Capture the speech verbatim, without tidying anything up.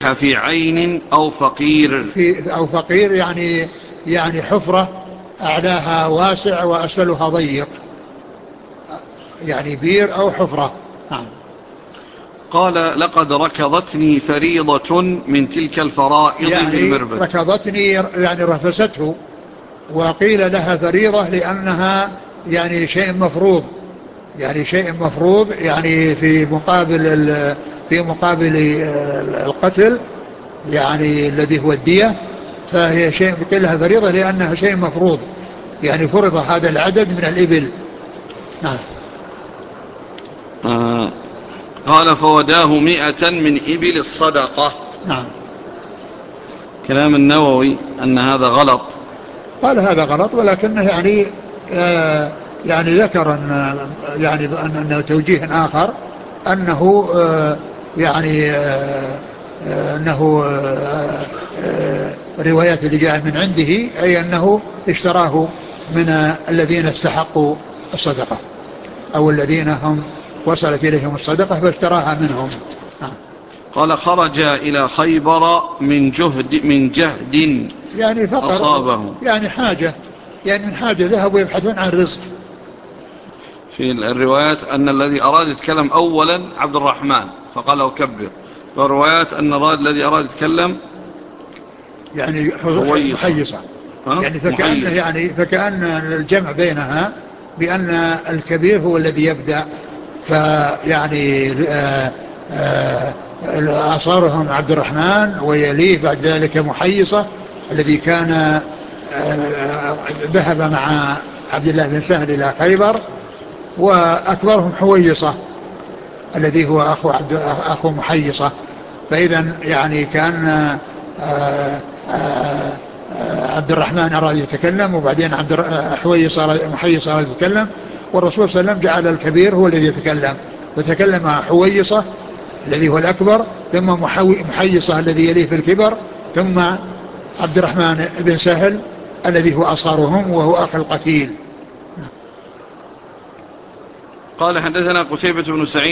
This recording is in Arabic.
في عين أو فقير. في أو فقير يعني يعني حفرة أعلاها واسع وأسفلها ضيق، يعني بير أو حفرة. نعم. قال لقد ركضتني فريضة من تلك الفرائض يعني بالمربد. ركضتني يعني رفسته، وقيل لها فريضة لأنها يعني شيء مفروض، يعني شيء مفروض يعني في مقابل في مقابل القتل، يعني الذي هو الدية، فهي شيء قيل لها فريضة لأنها شيء مفروض، يعني فرض هذا العدد من الإبل. نعم. آه قال فوداه مئة من إبل الصدقة. نعم. كلام النووي أن هذا غلط. قال هذا غلط، ولكنه يعني آه يعني ذكر أن يعني أنه توجيه آخر أنه آه يعني آه آه أنه آه آه الروايات اللي جاء من عنده أي أنه اشتراه من الذين استحقوا الصدقة، أو الذين هم وصلت إليهم الصدقة فاشتراها منهم. آه. قال خرج إلى خيبر من جهد من جهد يعني فقر، أصابه. يعني حاجة، يعني من حاجة ذهبوا يبحثون عن رزق. في الروايات أن الذي أراد يتكلم أولا عبد الرحمن فقال له كبر، والروايات أن الذي أراد يتكلم يعني حويصة. محيصة، ها؟ يعني فكأن محيص. يعني فكأن الجمع بينها بأن الكبير هو الذي يبدأ، فيعني آه آه أصارهم عبد الرحمن ويليه بعد ذلك محيصة الذي كان آه ذهب مع عبد الله بن سهل إلى خيبر، وأكبرهم حويصة الذي هو أخو, عبد أخو محيصة. فإذا يعني كان آه آه عبد الرحمن أراد يتكلم، وبعدين عبد حويصة محيصة أراد يتكلم، والرسول صلى الله عليه وسلم جعل الكبير هو الذي يتكلم، فتكلم حويصة الذي هو الأكبر، ثم محيصة الذي يليه في الكبر، ثم عبد الرحمن بن سهل الذي هو أصغرهم وهو أخ القتيل. قال حدثنا قتيبة بن سعيد